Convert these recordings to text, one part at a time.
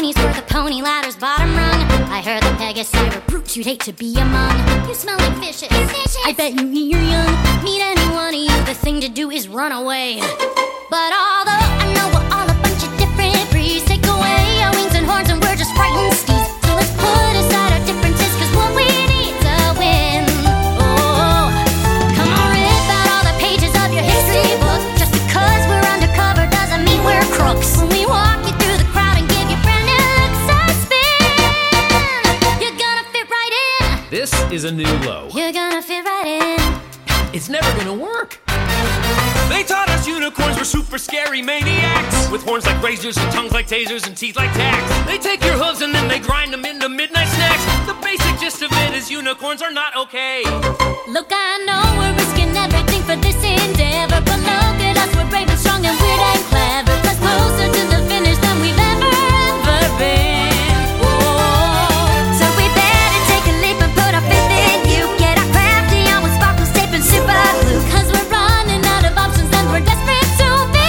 ponies were the pony ladder's bottom rung. I heard the Pegasus were brutes you'd hate to be among. You smell like fishes. I bet you eat your young. Meet any one of you, the thing to do is run away. But although I know we're all a bunch of different breeds, take away our wings and horns and we're just frightened steeds. So let's put aside our differences, cause what we need to win. Oh, come on, rip out all the pages of your history book. Just because we're undercover doesn't mean we're crooks. When we walk you through the crowd and give you brand new looks, I spin. You're gonna fit right in. This is a new low. You're gonna fit right in. It's never gonna work. They taught us unicorns were super scary maniacs, with horns like razors and tongues like tasers and teeth like tacks. They take your hooves and then they grind them into midnight snacks. The basic gist of it is unicorns are not okay. Look, I know we're risking everything for this endeavor, but look at us, we're brave and strong and weird and clever. Plus closer to the finish than we've ever been. Whoa. So we better take a leap and put our faith in you. Get our crafty on with sparkles, tape and super glue, cause we're running out of options and we're desperate to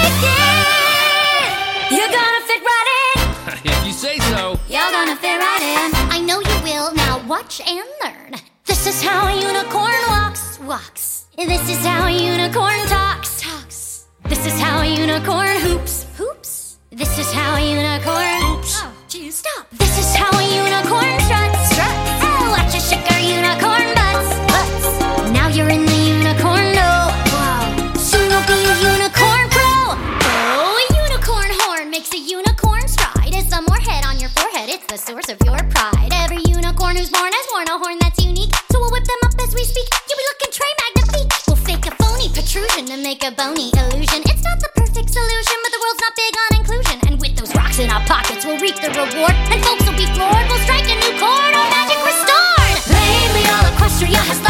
begin. You're gonna fit right in. If you say so. You're gonna fit right in. I know you will. Now watch and learn. This is how a unicorn walks. This is how a unicorn talks. This is how a unicorn hoops. This is how a unicorn. Oh, geez, stop. This is how a unicorn struts. Oh, watch us shake our unicorn butts. Now you're in the unicorn know. Wow. Soon you'll be a unicorn pro. Oh, a unicorn horn makes a unicorn stride. It's some more head on your forehead. It's the source of your pride. Every unicorn who's born has worn a horn that's unique. So we'll whip them up as we speak. You'll be looking Trey Magnifique. We'll fake a phony protrusion to make a bony illusion. It's not the perfect solution, but the world's not big on inclusion. And with those rocks in our pockets, we'll reap the reward. And folks will be floored. We'll strike a new chord. Our magic restored. Lately, all Equestria has